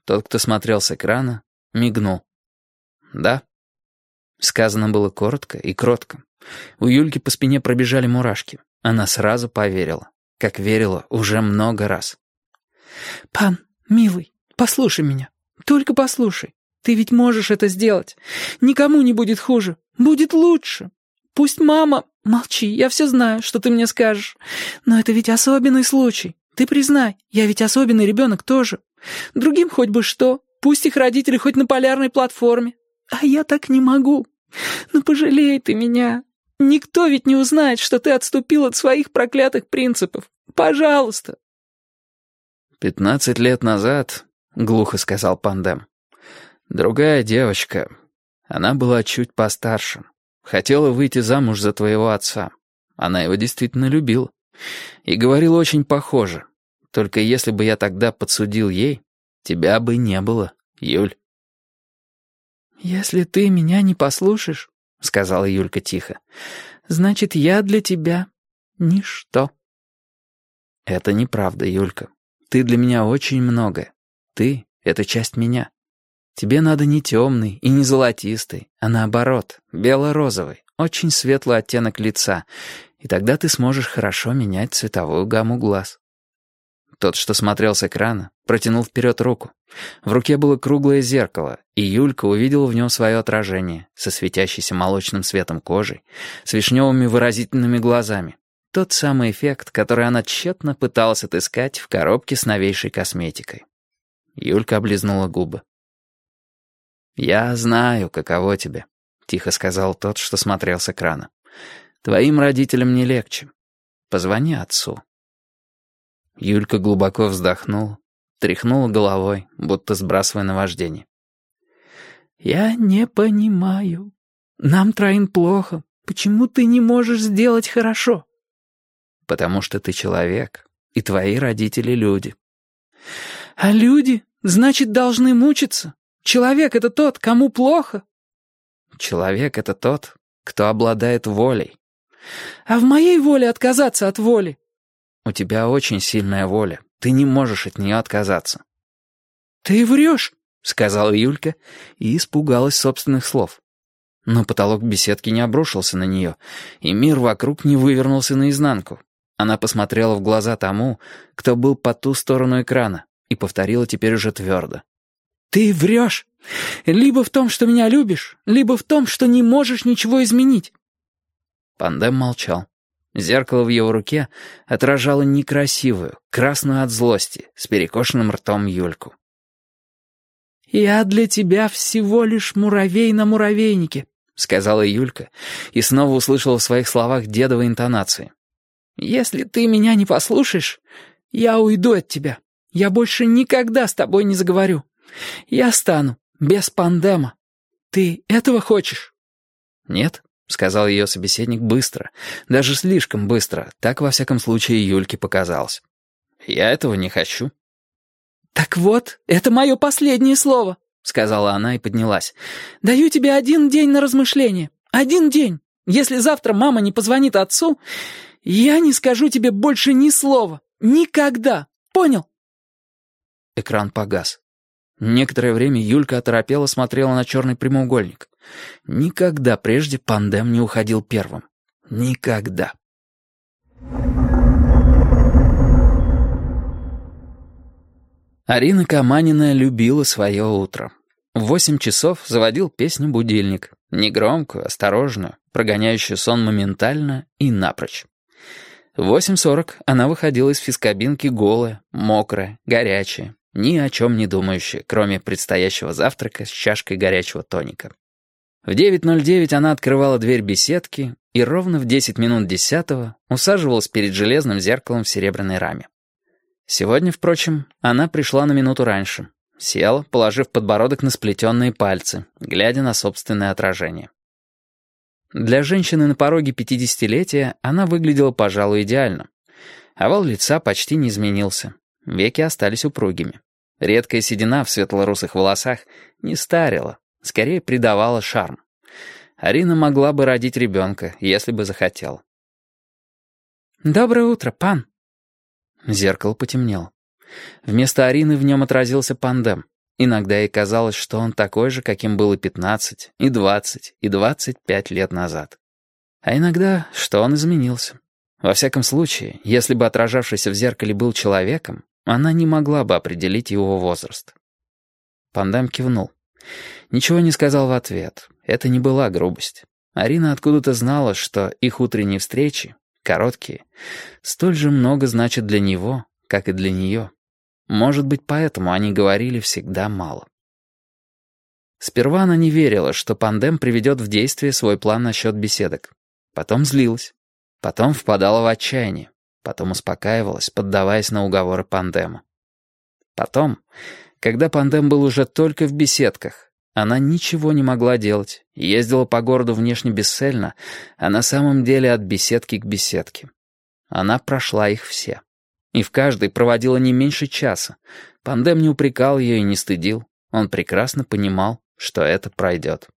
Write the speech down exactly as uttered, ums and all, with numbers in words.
Тот, кто смотрел с экрана, мигнул. «Да». Сказано было коротко и кротко. У Юльки по спине пробежали мурашки. Она сразу поверила, как верила уже много раз. «Пан, милый, послушай меня. Только послушай. Ты ведь можешь это сделать. Никому не будет хуже. Будет лучше. Пусть мама... Молчи, я все знаю, что ты мне скажешь. Но это ведь особенный случай. Ты признай, я ведь особенный ребенок тоже. Другим хоть бы что. Пусть их родители хоть на полярной платформе. А я так не могу. Ну пожалей ты меня. Никто ведь не узнает, что ты отступил от своих проклятых принципов. Пожалуйста». «Пятнадцать лет назад, — глухо сказал Пандем, — другая девочка, она была чуть постарше, хотела выйти замуж за твоего отца. Она его действительно любила. И говорила очень похоже. Только если бы я тогда подсудил ей, тебя бы не было, Юль». «Если ты меня не послушаешь, — сказала Юлька тихо, — значит, я для тебя ничто». «Это неправда, Юлька. Ты для меня очень многое. Ты — это часть меня. Тебе надо не темный и не золотистый, а наоборот, бело-розовый, очень светлый оттенок лица, и тогда ты сможешь хорошо менять цветовую гамму глаз». Тот, что смотрел с экрана, протянул вперед руку. В руке было круглое зеркало, и Юлька увидела в нем свое отражение со светящейся молочным светом кожей, с вишневыми выразительными глазами. Тот самый эффект, который она тщетно пыталась отыскать в коробке с новейшей косметикой. Юлька облизнула губы. «Я знаю, каково тебе», — тихо сказал тот, что смотрел с экрана. «Твоим родителям не легче. Позвони отцу». Юлька глубоко вздохнула, тряхнула головой, будто сбрасывая наваждение. «Я не понимаю. Нам троим плохо. Почему ты не можешь сделать хорошо?» «Потому что ты человек, и твои родители люди». «А люди, значит, должны мучиться? Человек — это тот, кому плохо?» «Человек — это тот, кто обладает волей». «А в моей воле отказаться от воли?» «У тебя очень сильная воля. Ты не можешь от нее отказаться». «Ты врешь», — сказала Юлька и испугалась собственных слов. Но потолок беседки не обрушился на нее, и мир вокруг не вывернулся наизнанку. Она посмотрела в глаза тому, кто был по ту сторону экрана, и повторила теперь уже твердо. «Ты врешь. Либо в том, что меня любишь, либо в том, что не можешь ничего изменить». Пандем молчал. Зеркало в его руке отражало некрасивую, красную от злости, с перекошенным ртом Юльку. «Я для тебя всего лишь муравей на муравейнике», — сказала Юлька, и снова услышала в своих словах дедовой интонации. «Если ты меня не послушаешь, я уйду от тебя. Я больше никогда с тобой не заговорю. Я стану без Пандема. Ты этого хочешь?» «Нет», — сказал ее собеседник быстро, даже слишком быстро, так во всяком случае Юльке показалось. «Я этого не хочу». «Так вот, это мое последнее слово», — сказала она и поднялась. «Даю тебе один день на размышление. Один день. Если завтра мама не позвонит отцу, я не скажу тебе больше ни слова. Никогда. Понял?» Экран погас. Некоторое время Юлька оторопела смотрела на черный прямоугольник. Никогда прежде Пандем не уходил первым. Никогда. Арина Каманина любила свое утро. В восемь часов заводил песню-будильник. Негромкую, осторожную, прогоняющую сон моментально и напрочь. В восемь сорок она выходила из физкабинки голая, мокрая, горячая, ни о чем не думающая, кроме предстоящего завтрака с чашкой горячего тоника. В девять ноль девять она открывала дверь беседки и ровно в десять минут десятого усаживалась перед железным зеркалом в серебряной раме. Сегодня, впрочем, она пришла на минуту раньше. Села, положив подбородок на сплетенные пальцы, глядя на собственное отражение. Для женщины на пороге пятидесятилетия она выглядела, пожалуй, идеально. Овал лица почти не изменился. Веки остались упругими. Редкая седина в светло-русых волосах не старила, скорее придавала шарм. Арина могла бы родить ребенка, если бы захотела. «Доброе утро, пан». Зеркало потемнело. Вместо Арины в нем отразился Пандем. Иногда ей казалось, что он такой же, каким был и пятнадцать, и двадцать, и двадцать пять лет назад. А иногда, что он изменился. Во всяком случае, если бы отражавшийся в зеркале был человеком, она не могла бы определить его возраст. Пандем кивнул. Ничего не сказал в ответ. Это не была грубость. Арина откуда-то знала, что их утренние встречи, короткие, столь же много значат для него, как и для нее. Может быть, поэтому они говорили всегда мало. Сперва она не верила, что Пандем приведет в действие свой план насчет беседок. Потом злилась. Потом впадала в отчаяние. Потом успокаивалась, поддаваясь на уговоры Пандема. Потом, когда Пандем был уже только в беседках, она ничего не могла делать, ездила по городу внешне бесцельно, а на самом деле от беседки к беседке. Она прошла их все. И в каждой проводила не меньше часа. Пандем не упрекал ее и не стыдил. Он прекрасно понимал, что это пройдет.